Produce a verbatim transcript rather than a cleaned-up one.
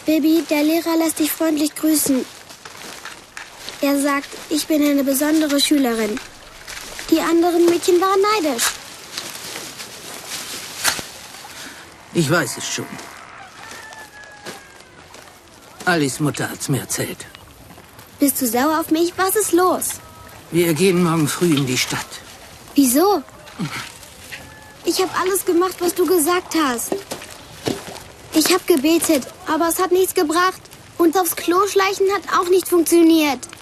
Bibi, der Lehrer lässt dich freundlich grüßen. Er sagt, ich bin eine besondere Schülerin. Die anderen Mädchen waren neidisch. Ich weiß es schon. Alice Mutter hat's mir erzählt. Bist du sauer auf mich? Was ist los? Wir gehen morgen früh in die Stadt. Wieso? Ich habe alles gemacht, was du gesagt hast. Ich habe gebetet, aber es hat nichts gebracht. Und aufs Klo schleichen hat auch nicht funktioniert.